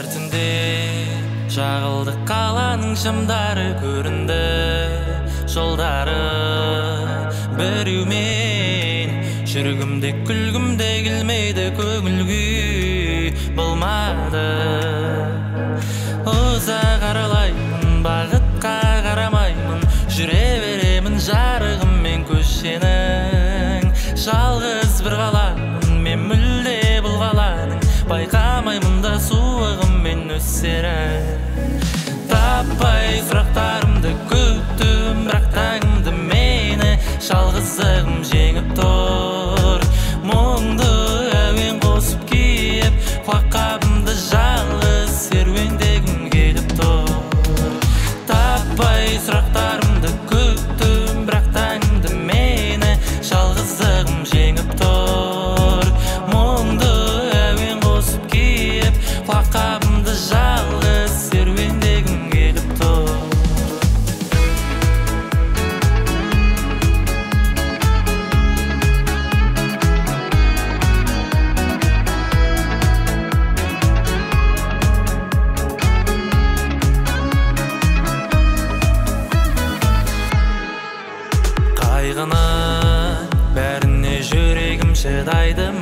түнде жағылды қаланың шамдары көрінді жолдары біреумен жүргімде күлгімде келмейді көңіл күй болмады ұзақ аралаймын бағытқа қарамаймын жүре беремін жарығыммен көшенің жалғыз бір қаламын мен мүлде бұл қаланың байқамаймын да суығыммен өсерін таппай сұрақтарымды күттім бірақ таңымды мені жалғыздығым жеңіп тұр мұңды әуен қосып киіп құлаққабымды жалғыз серуендегім келіп тұр таппай сұрақтарымды күттім бірақ таңымды мені жалғыздығым жеңіп тұр мұңды әуен қосып киіп құлаққабымды жалғыз серуендегім келіп тұр қайғының бәріне жүрегім шыдайды